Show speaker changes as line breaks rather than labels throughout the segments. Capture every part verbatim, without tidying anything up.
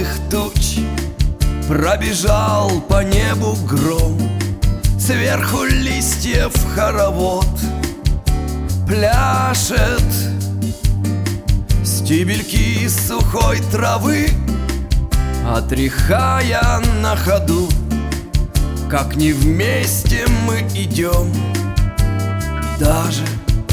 белых туч пробежал по небу гром, сверху листьев хоровод пляшет. Стебельки сухой травы, отряхая на ходу, как не вместе мы идем. Даже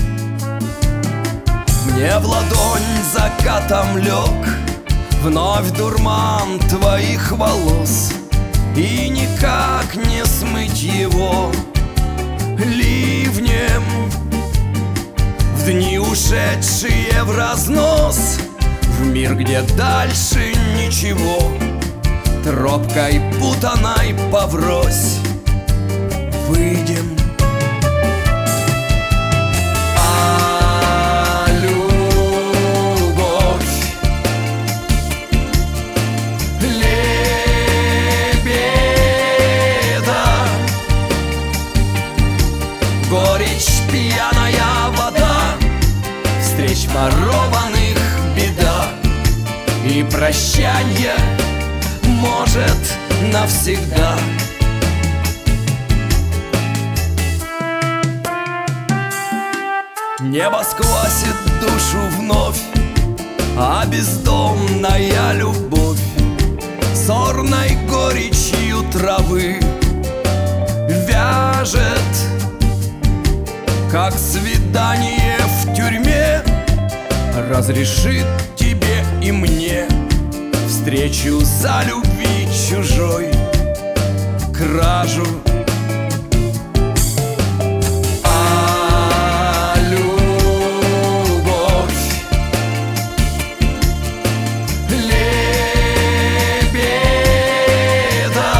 мне в ладонь закатом лег вновь дурман твоих волос, и никак не смыть его ливнем. В дни, ушедшие в разнос, в мир, где дальше ничего, тропкой путаной поврось выйдем. А любовь лебеда, горечь пьяная вода, встреч ворованных беда и прощанье может навсегда. Небо сквозит душу вновь, а бездомная любовь сорной горечью травы вяжет, как свидание в тюрьме разрешит тебе и мне встречу за любви чужой кражу. А любовь лебеда,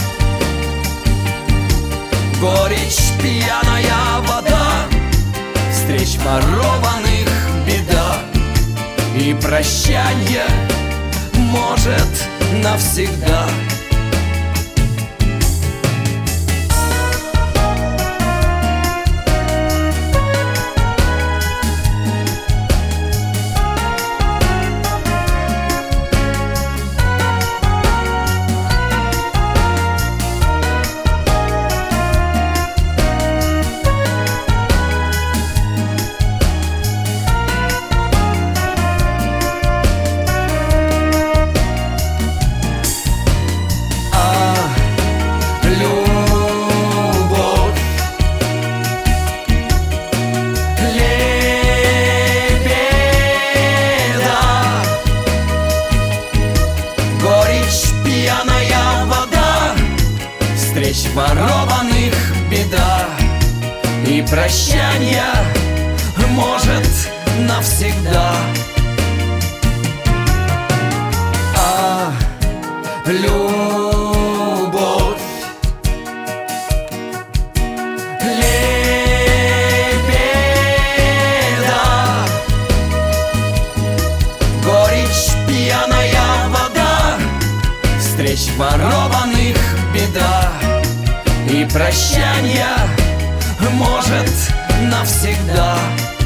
горечь пьяная вода, встреч ворованных беда и прощанье может навсегда. Встреч ворованных беда и прощанье может навсегда. А любовь лебеда, горечь пьяная вода, встреч ворованных беда и прощанье может навсегда.